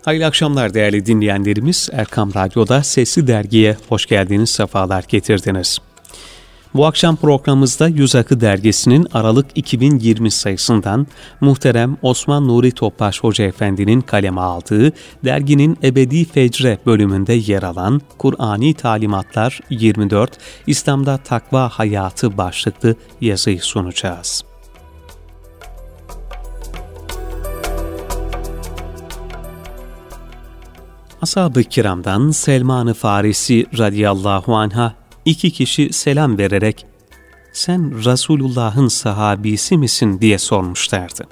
Hayırlı akşamlar değerli dinleyenlerimiz. Erkam Radyo'da Sesli Dergi'ye hoş geldiniz, sefalar getirdiniz. Bu akşam programımızda Yüz Akı Dergisi'nin Aralık 2020 sayısından muhterem Osman Nuri Topbaş Hoca Efendi'nin kaleme aldığı derginin Ebedi Fecre bölümünde yer alan Kur'ani Talimatlar 24, İslam'da Takva Hayatı başlıklı yazıyı sunacağız. Ashab-ı kiramdan Selman-ı Farisi radıyallahu anh'a 2 kişi selam vererek "Sen Resulullah'ın sahabisi misin?" diye sormuşlardı.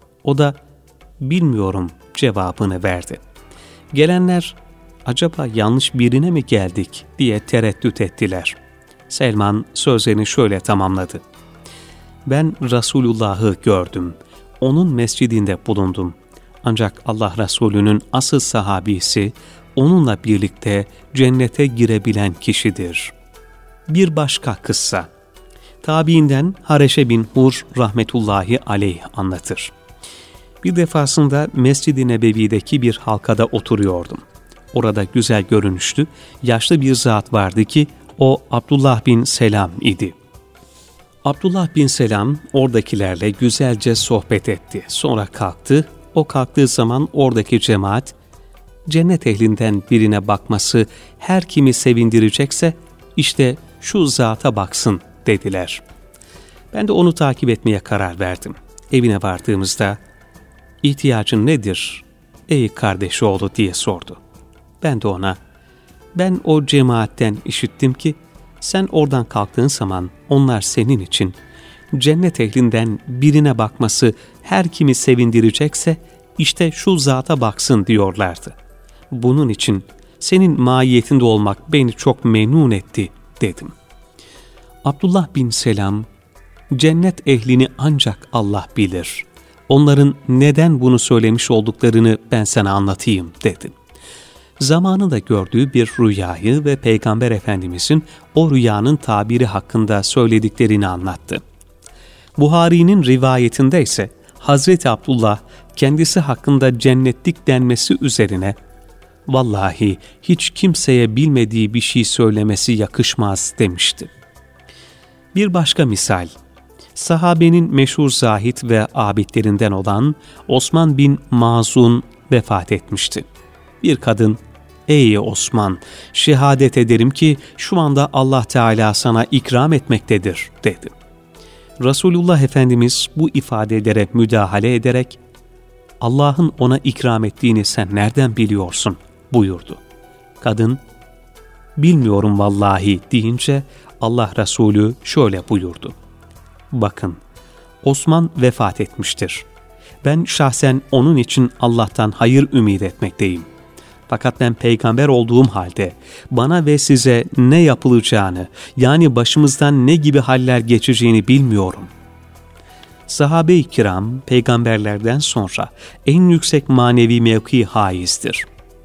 O da "Bilmiyorum" cevabını verdi. Gelenler "Acaba yanlış birine mi geldik?" diye tereddüt ettiler. Selman sözlerini şöyle tamamladı: "Ben Resulullah'ı gördüm, onun mescidinde bulundum. Ancak Allah Resulü'nün asıl sahabisi, onunla birlikte cennete girebilen kişidir." Bir başka kıssa. Tabiinden Hareşe bin Hur rahmetullahi aleyh anlatır. Bir defasında Mescid-i Nebevi'deki bir halkada oturuyordum. Orada güzel görünüşlü, yaşlı bir zat vardı ki o Abdullah bin Selam idi. Abdullah bin Selam oradakilerle güzelce sohbet etti. Sonra kalktı. O kalktığı zaman oradaki cemaat, "Cennet ehlinden birine bakması her kimi sevindirecekse işte şu zata baksın" dediler. Ben de onu takip etmeye karar verdim. Evine vardığımızda "İhtiyacın nedir ey kardeşoğlu?" diye sordu. Ben de ona "Ben o cemaatten işittim ki sen oradan kalktığın zaman onlar senin için cennet ehlinden birine bakması her kimi sevindirecekse işte şu zata baksın diyorlardı. Bunun için senin mahiyetinde olmak beni çok memnun etti" dedim. Abdullah bin Selam, "Cennet ehlini ancak Allah bilir. Onların neden bunu söylemiş olduklarını ben sana anlatayım" dedi. Zamanında gördüğü bir rüyayı ve Peygamber Efendimizin o rüyanın tabiri hakkında söylediklerini anlattı. Buhari'nin rivayetinde ise Hazreti Abdullah kendisi hakkında cennetlik denmesi üzerine "Vallahi hiç kimseye bilmediği bir şey söylemesi yakışmaz" demişti. Bir başka misal, sahabenin meşhur zahid ve abidlerinden olan Osman bin Mazun vefat etmişti. Bir kadın, "Ey Osman, şehadet ederim ki şu anda Allah Teala sana ikram etmektedir" dedi. Resulullah Efendimiz bu ifadelere müdahale ederek "Allah'ın ona ikram ettiğini sen nereden biliyorsun?" buyurdu. Kadın "Bilmiyorum vallahi" deyince Allah Resulü şöyle buyurdu: "Bakın, Osman vefat etmiştir. Ben şahsen onun için Allah'tan hayır ümit etmekteyim. Fakat ben peygamber olduğum halde bana ve size ne yapılacağını, yani başımızdan ne gibi haller geçeceğini bilmiyorum." Sahabe-i kiram peygamberlerden sonra en yüksek manevi mevki haizdir.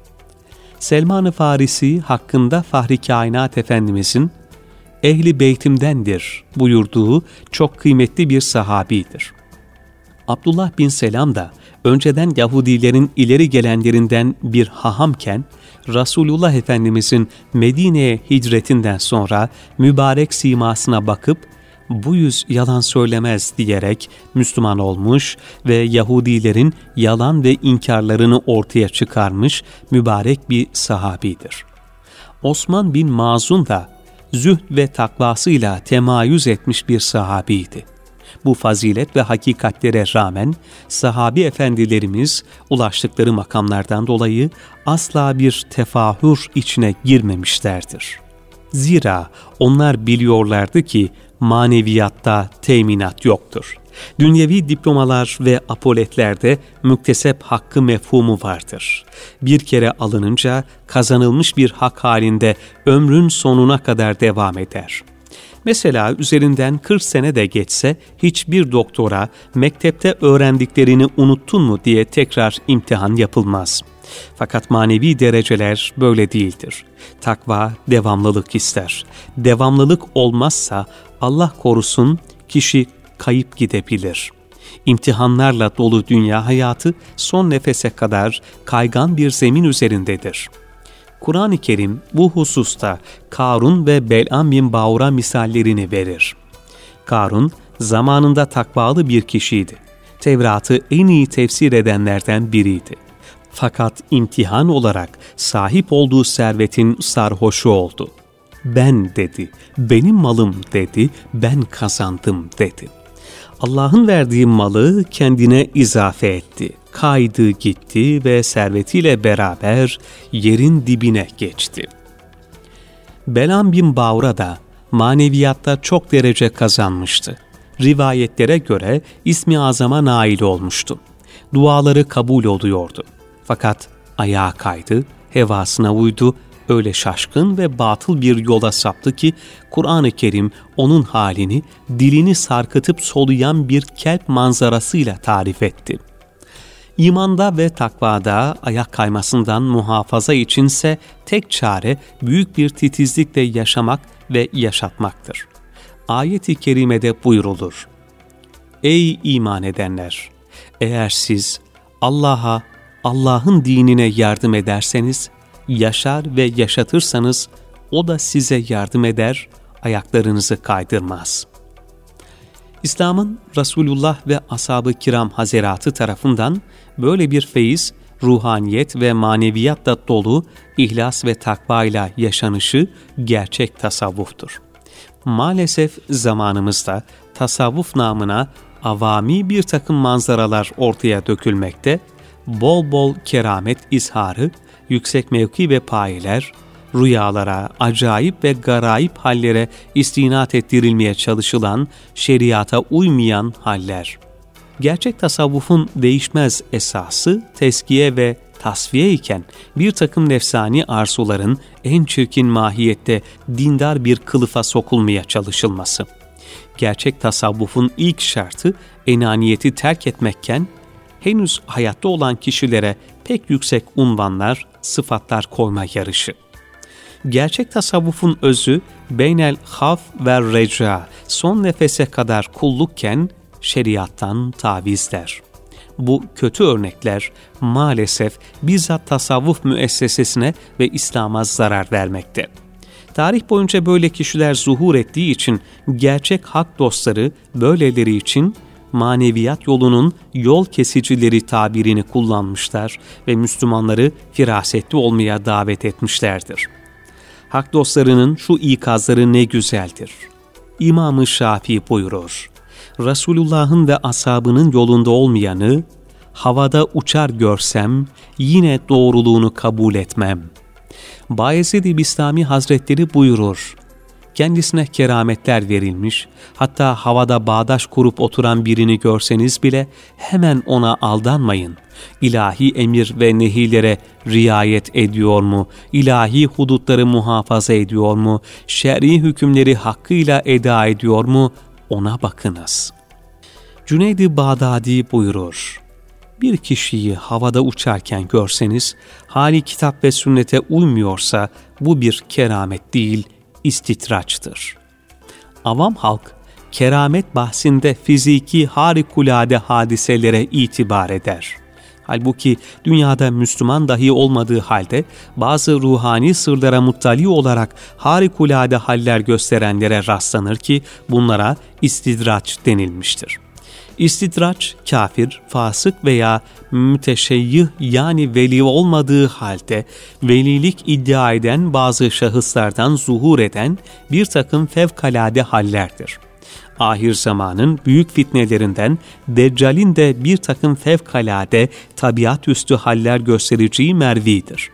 Selman-ı Farisi hakkında Fahri Kainat Efendimizin "Ehli beytimdendir" buyurduğu çok kıymetli bir sahabidir. Abdullah bin Selam da önceden Yahudilerin ileri gelenlerinden bir hahamken Resulullah Efendimizin Medine'ye hicretinden sonra mübarek simasına bakıp "Bu yüz yalan söylemez" diyerek Müslüman olmuş ve Yahudilerin yalan ve inkarlarını ortaya çıkarmış mübarek bir sahabidir. Osman bin Mazun da zühd ve takvasıyla temayüz etmiş bir sahabiydi. Bu fazilet ve hakikatlere rağmen sahabi efendilerimiz ulaştıkları makamlardan dolayı asla bir tefahür içine girmemişlerdir. Zira onlar biliyorlardı ki maneviyatta teminat yoktur. Dünyevi diplomalar ve apoletlerde müktesep hakkı mefhumu vardır. Bir kere alınınca kazanılmış bir hak halinde ömrün sonuna kadar devam eder. Mesela üzerinden 40 sene de geçse hiçbir doktora mektepte öğrendiklerini unuttun mu diye tekrar imtihan yapılmaz. Fakat manevi dereceler böyle değildir. Takva devamlılık ister. Devamlılık olmazsa Allah korusun kişi kayıp gidebilir. İmtihanlarla dolu dünya hayatı son nefese kadar kaygan bir zemin üzerindedir. Kur'an-ı Kerim bu hususta Karun ve Bel'am bin Baur'a misallerini verir. Karun zamanında takvalı bir kişiydi. Tevrat'ı en iyi tefsir edenlerden biriydi. Fakat imtihan olarak sahip olduğu servetin sarhoşu oldu. Ben dedi, benim malım dedi, ben kazandım dedi. Allah'ın verdiği malı kendine izafe etti. Kaydı gitti ve servetiyle beraber yerin dibine geçti. Bel'am bin Baur'a da maneviyatta çok derece kazanmıştı. Rivayetlere göre İsmi Azam'a nail olmuştu. Duaları kabul oluyordu. Fakat ayağa kaydı, hevasına uydu, öyle şaşkın ve batıl bir yola saptı ki Kur'an-ı Kerim onun halini dilini sarkıtıp soluyan bir kelp manzarasıyla tarif etti. İmanda ve takvada ayak kaymasından muhafaza içinse tek çare büyük bir titizlikle yaşamak ve yaşatmaktır. Ayet-i kerimede buyrulur: Ey iman edenler! Eğer siz Allah'a, Allah'ın dinine yardım ederseniz, yaşar ve yaşatırsanız o da size yardım eder, ayaklarınızı kaydırmaz. İslam'ın Resulullah ve ashab-ı kiram hazeratı tarafından böyle bir feyiz, ruhaniyet ve maneviyatla dolu ihlas ve takvayla yaşanışı gerçek tasavvuftur. Maalesef zamanımızda tasavvuf namına avami bir takım manzaralar ortaya dökülmekte, bol bol keramet izharı, yüksek mevki ve payeler, rüyalara, acayip ve garayip hallere istinat ettirilmeye çalışılan, şeriata uymayan haller. Gerçek tasavvufun değişmez esası teskiye ve tasfiye iken bir takım nefsani arzuların en çirkin mahiyette dindar bir kılıfa sokulmaya çalışılması. Gerçek tasavvufun ilk şartı enaniyeti terk etmekken, henüz hayatta olan kişilere pek yüksek unvanlar, sıfatlar koyma yarışı. Gerçek tasavvufun özü beynel haf ve reca, son nefese kadar kullukken şeriattan tavizler. Bu kötü örnekler maalesef bizzat tasavvuf müessesesine ve İslam'a zarar vermekte. Tarih boyunca böyle kişiler zuhur ettiği için gerçek hak dostları böyleleri için maneviyat yolunun yol kesicileri tabirini kullanmışlar ve Müslümanları firasetli olmaya davet etmişlerdir. Hak dostlarının şu ikazları ne güzeldir. İmam-ı Şafii buyurur: Resulullah'ın ve ashabının yolunda olmayanı havada uçar görsem yine doğruluğunu kabul etmem. Bayezid-i Bistami Hazretleri buyurur: Kendisine kerametler verilmiş, hatta havada bağdaş kurup oturan birini görseniz bile hemen ona aldanmayın. İlahi emir ve nehilere riayet ediyor mu? İlahi hudutları muhafaza ediyor mu? Şer'i hükümleri hakkıyla eda ediyor mu? Ona bakınız. Cüneyd-i Bağdadi buyurur: Bir kişiyi havada uçarken görseniz, hali kitap ve sünnete uymuyorsa bu bir keramet değil, istitraçtır. Avam halk, keramet bahsinde fiziki harikulade hadiselere itibar eder. Halbuki dünyada Müslüman dahi olmadığı halde bazı ruhani sırlara muttali olarak harikulade haller gösterenlere rastlanır ki bunlara istidraç denilmiştir. İstidraç, kafir, fasık veya müteşeyyih yani veli olmadığı halde velilik iddia eden bazı şahıslardan zuhur eden bir takım fevkalade hallerdir. Ahir zamanın büyük fitnelerinden Deccal'in de bir takım fevkalade tabiat üstü haller göstereceği mervidir.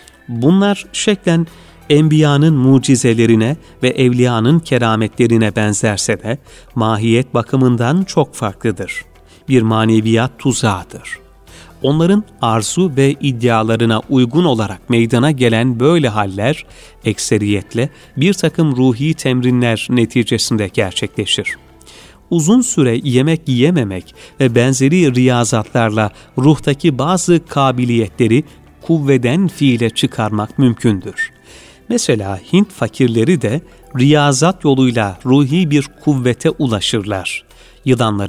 Bunlar şeklen Enbiyanın mucizelerine ve evliyanın kerametlerine benzerse de mahiyet bakımından çok farklıdır. Bir maneviyat tuzağıdır. Onların arzu ve iddialarına uygun olarak meydana gelen böyle haller ekseriyetle bir takım ruhi temrinler neticesinde gerçekleşir. Uzun süre yemek yiyememek ve benzeri riyazatlarla ruhtaki bazı kabiliyetleri kuvveden fiile çıkarmak mümkündür. Mesela Hint fakirleri de riyazat yoluyla ruhi bir kuvvete ulaşırlar. Yılanların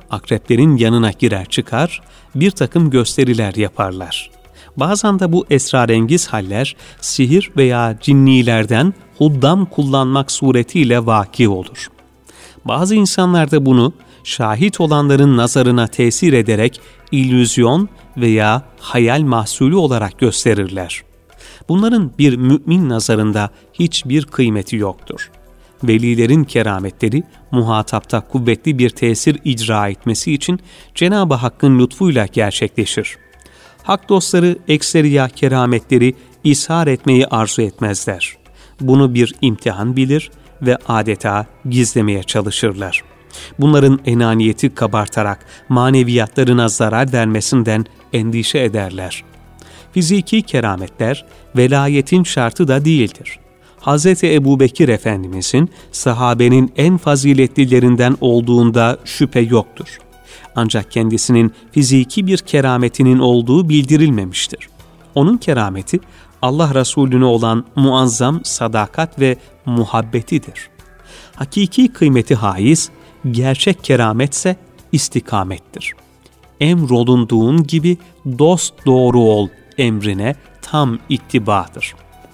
akreplerin yanına girer çıkar, bir takım gösteriler yaparlar. Bazen de bu esrarengiz haller sihir veya cinnilerden huddam kullanmak suretiyle vaki olur. Bazı insanlar da bunu şahit olanların nazarına tesir ederek illüzyon veya hayal mahsulü olarak gösterirler. Bunların bir mümin nazarında hiçbir kıymeti yoktur. Velilerin kerametleri muhatapta kuvvetli bir tesir icra etmesi için Cenab-ı Hakk'ın lütfuyla gerçekleşir. Hak dostları ekseriya kerametleri ishar etmeyi arzu etmezler. Bunu bir imtihan bilir ve adeta gizlemeye çalışırlar. Bunların enaniyeti kabartarak maneviyatlarına zarar vermesinden endişe ederler. Fiziki kerametler velayetin şartı da değildir. Hz. Ebubekir Efendimizin sahabenin en faziletlilerinden olduğunda şüphe yoktur. Ancak kendisinin fiziki bir kerametinin olduğu bildirilmemiştir. Onun kerameti Allah Resulüne olan muazzam sadakat ve muhabbetidir. Hakiki kıymeti haiz, gerçek kerametse istikamettir. Emrolunduğun gibi dost doğru ol emrine tam ittibadır.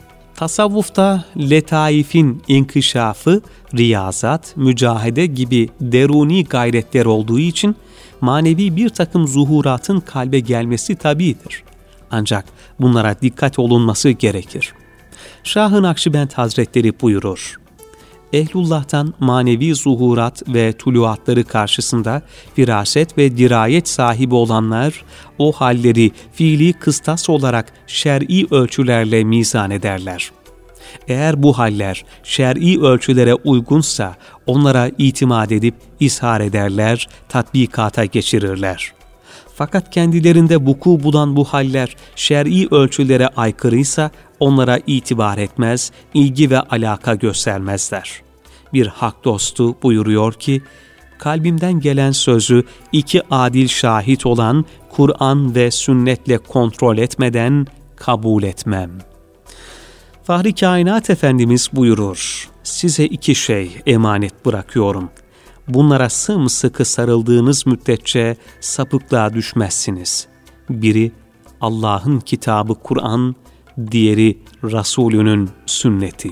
Tasavvufta letaifin inkişafı, riyazat, mücahede gibi deruni gayretler olduğu için manevi bir takım zuhuratın kalbe gelmesi tabiidir. Ancak bunlara dikkat olunması gerekir. Şah-ı Nakşibend Hazretleri buyurur: Ehlullah'tan manevi zuhurat ve tuluatları karşısında firaset ve dirayet sahibi olanlar o halleri fiili kıstas olarak şer'i ölçülerle mizan ederler. Eğer bu haller şer'i ölçülere uygunsa onlara itimat edip ishar ederler, tatbikata geçirirler. Fakat kendilerinde vuku bulan bu haller şer'i ölçülere aykırıysa onlara itibar etmez, ilgi ve alaka göstermezler. Bir hak dostu buyuruyor ki, kalbimden gelen sözü iki adil şahit olan Kur'an ve sünnetle kontrol etmeden kabul etmem. Fahri Kainat Efendimiz buyurur, size iki şey emanet bırakıyorum. Bunlara sımsıkı sarıldığınız müddetçe sapıklığa düşmezsiniz. Biri Allah'ın kitabı Kur'an, diğeri Resulünün sünneti.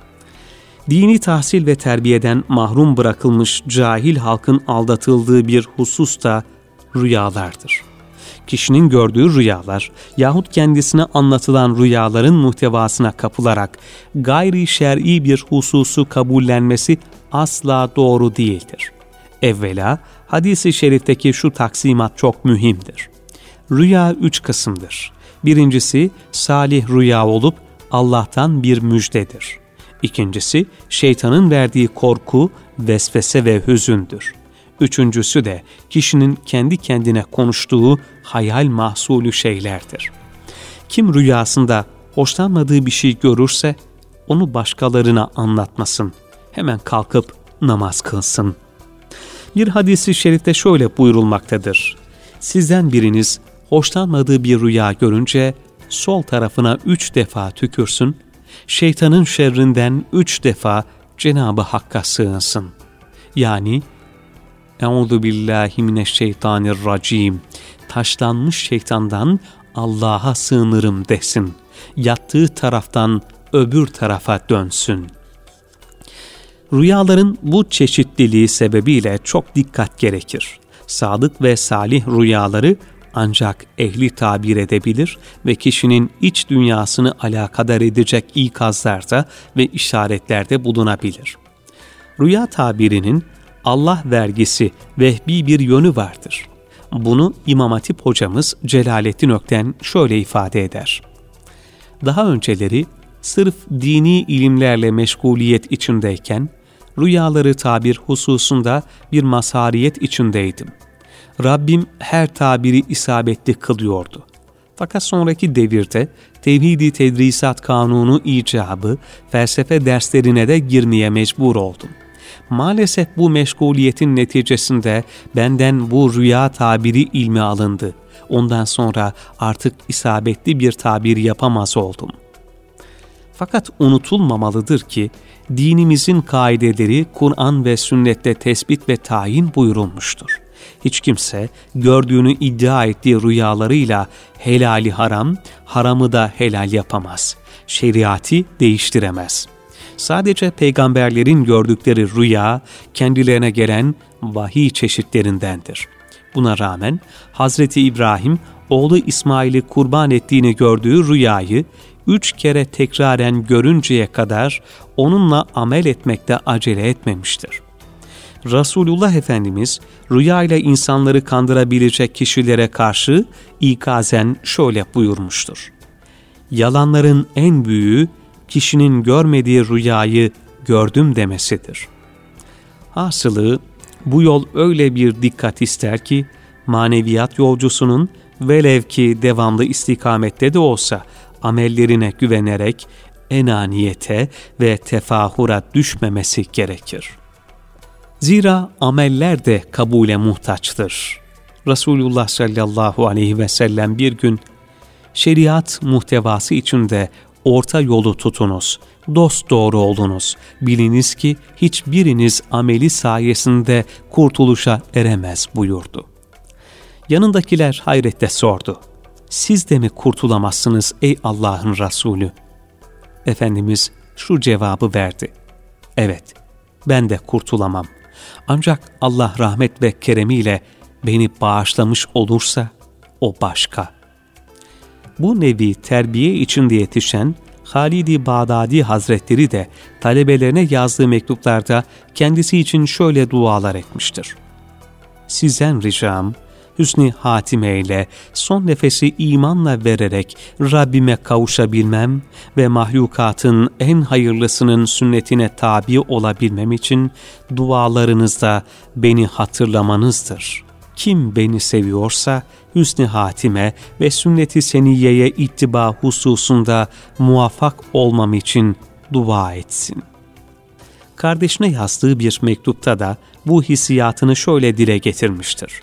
Dini tahsil ve terbiyeden mahrum bırakılmış cahil halkın aldatıldığı bir husus da rüyalardır. Kişinin gördüğü rüyalar yahut kendisine anlatılan rüyaların muhtevasına kapılarak gayri şer'i bir hususu kabullenmesi asla doğru değildir. Evvela hadis-i şerifteki şu taksimat çok mühimdir. Rüya 3 kısımdır. Birincisi salih rüya olup Allah'tan bir müjdedir. İkincisi şeytanın verdiği korku, vesvese ve hüzündür. Üçüncüsü de kişinin kendi kendine konuştuğu hayal mahsulü şeylerdir. Kim rüyasında hoşlanmadığı bir şey görürse onu başkalarına anlatmasın. Hemen kalkıp namaz kılsın. Bir hadis-i şerifte şöyle buyurulmaktadır. Sizden biriniz hoşlanmadığı bir rüya görünce sol tarafına 3 defa tükürsün, şeytanın şerrinden 3 defa Cenab-ı Hakk'a sığınsın. Yani Euzu billahi mineşşeytanirracim. Taşlanmış şeytandan Allah'a sığınırım desin. Yattığı taraftan öbür tarafa dönsün. Rüyaların bu çeşitliliği sebebiyle çok dikkat gerekir. Sadık ve salih rüyaları ancak ehli tabir edebilir ve kişinin iç dünyasını alakadar edecek ikazlarda ve işaretlerde bulunabilir. Rüya tabirinin Allah vergisi vehbi bir yönü vardır. Bunu İmam Hatip hocamız Celalettin Ökten şöyle ifade eder. Daha önceleri sırf dini ilimlerle meşguliyet içindeyken rüyaları tabir hususunda bir mazhariyet içindeydim. Rabbim her tabiri isabetli kılıyordu. Fakat sonraki devirde tevhid-i tedrisat kanunu icabı felsefe derslerine de girmeye mecbur oldum. Maalesef bu meşguliyetin neticesinde benden bu rüya tabiri ilmi alındı. Ondan sonra artık isabetli bir tabir yapamaz oldum. Fakat unutulmamalıdır ki dinimizin kaideleri Kur'an ve sünnette tespit ve tayin buyurulmuştur. Hiç kimse gördüğünü iddia ettiği rüyalarıyla helali haram, haramı da helal yapamaz. Şeriatı değiştiremez. Sadece peygamberlerin gördükleri rüya kendilerine gelen vahiy çeşitlerindendir. Buna rağmen Hazreti İbrahim oğlu İsmail'i kurban ettiğini gördüğü rüyayı 3 kere tekraren görünceye kadar onunla amel etmekte acele etmemiştir. Resulullah Efendimiz rüyayla insanları kandırabilecek kişilere karşı ikazen şöyle buyurmuştur: yalanların en büyüğü kişinin görmediği rüyayı gördüm demesidir. Hasılı bu yol öyle bir dikkat ister ki maneviyat yolcusunun velev ki devamlı istikamette de olsa amellerine güvenerek enaniyete ve tefahura düşmemesi gerekir. Zira ameller de kabule muhtaçtır. Resulullah sallallahu aleyhi ve sellem bir gün şeriat muhtevası içinde orta yolu tutunuz, dosdoğru olunuz, biliniz ki hiçbiriniz ameli sayesinde kurtuluşa eremez buyurdu. Yanındakiler hayrette sordu: siz de mi kurtulamazsınız ey Allah'ın Resulü? Efendimiz şu cevabı verdi: evet, ben de kurtulamam. Ancak Allah rahmet ve keremiyle beni bağışlamış olursa o başka. Bu nevi terbiye içinde yetişen Halid-i Bağdadi Hazretleri de talebelerine yazdığı mektuplarda kendisi için şöyle dualar etmiştir: sizden ricam, hüsn-i hatime ile son nefesi imanla vererek Rabbime kavuşabilmem ve mahlukatın en hayırlısının sünnetine tabi olabilmem için dualarınızda beni hatırlamanızdır. Kim beni seviyorsa hüsn-i hatime ve sünnet-i seniyeye ittiba hususunda muvaffak olmam için dua etsin. Kardeşine yazdığı bir mektupta da bu hissiyatını şöyle dile getirmiştir: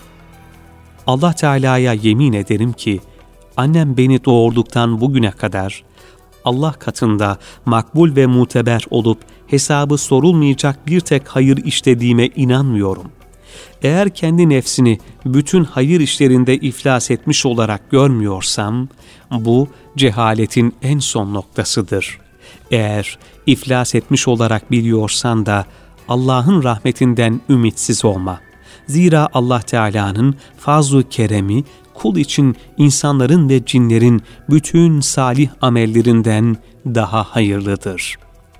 Allah Teala'ya yemin ederim ki annem beni doğurduktan bugüne kadar Allah katında makbul ve muteber olup hesabı sorulmayacak bir tek hayır işlediğime inanmıyorum. Eğer kendi nefsini bütün hayır işlerinde iflas etmiş olarak görmüyorsam, bu cehaletin en son noktasıdır. Eğer iflas etmiş olarak biliyorsan da Allah'ın rahmetinden ümitsiz olma. Zira Allah Teala'nın fazl-ı keremi kul için insanların ve cinlerin bütün salih amellerinden daha hayırlıdır.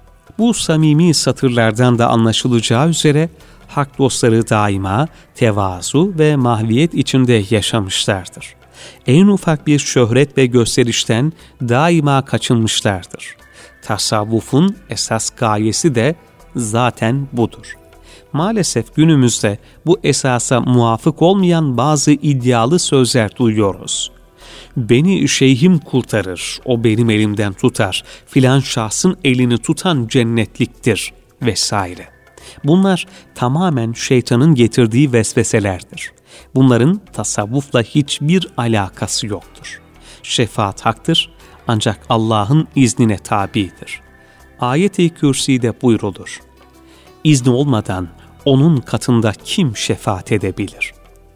Bu samimi satırlardan da anlaşılacağı üzere hak dostları daima tevazu ve mahviyet içinde yaşamışlardır. En ufak bir şöhret ve gösterişten daima kaçınmışlardır. Tasavvufun esas gayesi de zaten budur. Maalesef günümüzde bu esasa muvafık olmayan bazı iddialı sözler duyuyoruz. Beni şeyhim kurtarır, o benim elimden tutar, filan şahsın elini tutan cennetliktir vesaire. Bunlar tamamen şeytanın getirdiği vesveselerdir. Bunların tasavvufla hiçbir alakası yoktur. Şefaat haktır ancak Allah'ın iznine tabidir. Ayet-i Kürsi'de buyrulur: İzni olmadan onun katında kim şefaat edebilir?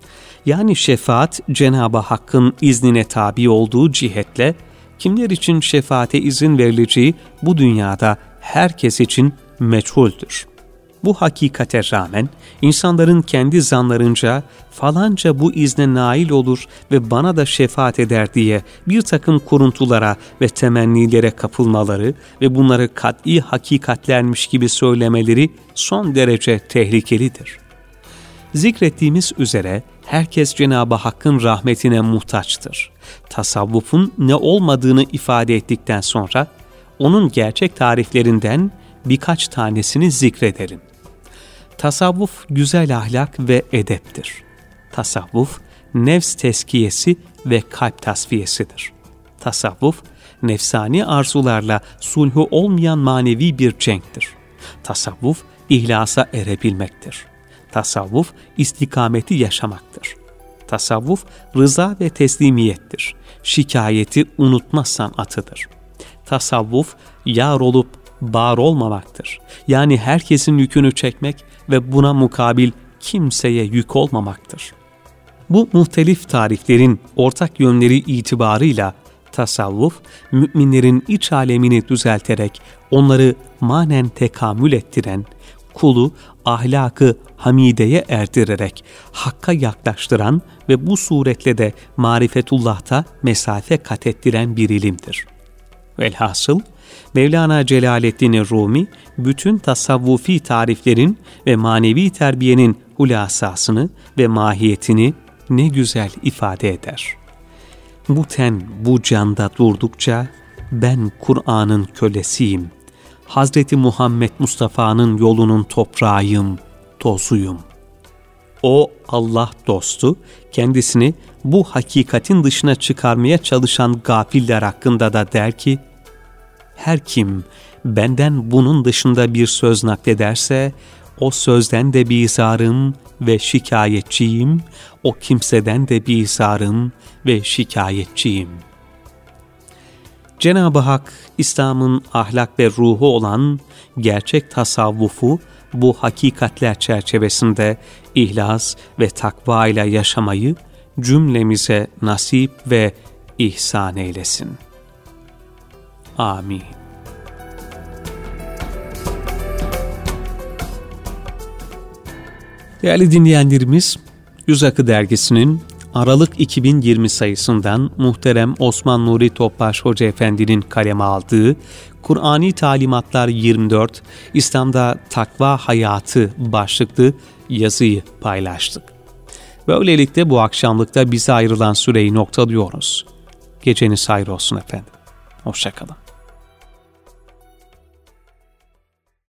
Yani şefaat Cenab-ı Hakk'ın iznine tabi olduğu cihetle kimler için şefaate izin verileceği bu dünyada herkes için meçhuldür. Bu hakikate rağmen insanların kendi zanlarınca falanca bu izne nail olur ve bana da şefaat eder diye bir takım kuruntulara ve temennilere kapılmaları ve bunları kat'i hakikatlermiş gibi söylemeleri son derece tehlikelidir. Zikrettiğimiz üzere herkes Cenab-ı Hakk'ın rahmetine muhtaçtır. Tasavvufun ne olmadığını ifade ettikten sonra onun gerçek tariflerinden birkaç tanesini zikredelim. Tasavvuf güzel ahlak ve edeptir. Tasavvuf nefs teskiyesi ve kalp tasfiyesidir. Tasavvuf nefsani arzularla sulhu olmayan manevi bir cenktir. Tasavvuf ihlasa erebilmektir. Tasavvuf istikameti yaşamaktır. Tasavvuf rıza ve teslimiyettir. Şikayeti unutma sanatıdır. Tasavvuf yar olup bar olmamaktır. Yani herkesin yükünü çekmek ve buna mukabil kimseye yük olmamaktır. Bu muhtelif tariflerin ortak yönleri itibarıyla tasavvuf, müminlerin iç alemini düzelterek onları manen tekamül ettiren, kulu ahlakı hamideye erdirerek hakka yaklaştıran ve bu suretle de marifetullah'ta mesafe kat ettiren bir ilimdir. Velhasıl, Mevlana Celaleddin Rumi, bütün tasavvufi tariflerin ve manevi terbiyenin hulasasını ve mahiyetini ne güzel ifade eder. Bu ten bu canda durdukça ben Kur'an'ın kölesiyim. Hazreti Muhammed Mustafa'nın yolunun toprağıyım, tozuyum. O Allah dostu, kendisini bu hakikatin dışına çıkarmaya çalışan gafiller hakkında da der ki, her kim benden bunun dışında bir söz naklederse, o sözden de bizarım ve şikayetçiyim, o kimseden de bizarım ve şikayetçiyim. Cenab-ı Hak, İslam'ın ahlak ve ruhu olan gerçek tasavvufu bu hakikatler çerçevesinde ihlas ve takva ile yaşamayı cümlemize nasip ve ihsan eylesin. Amin. Değerli dinleyenlerimiz, Yüz Akı Dergisi'nin Aralık 2020 sayısından muhterem Osman Nuri Topbaş Hoca Efendi'nin kaleme aldığı Kur'ani Talimatlar 24, İslam'da Takva Hayatı başlıklı yazıyı paylaştık. Böylelikle bu akşamlıkta bize ayrılan süreyi noktalıyoruz. Geceniz hayır olsun efendim. Hoşça kalın.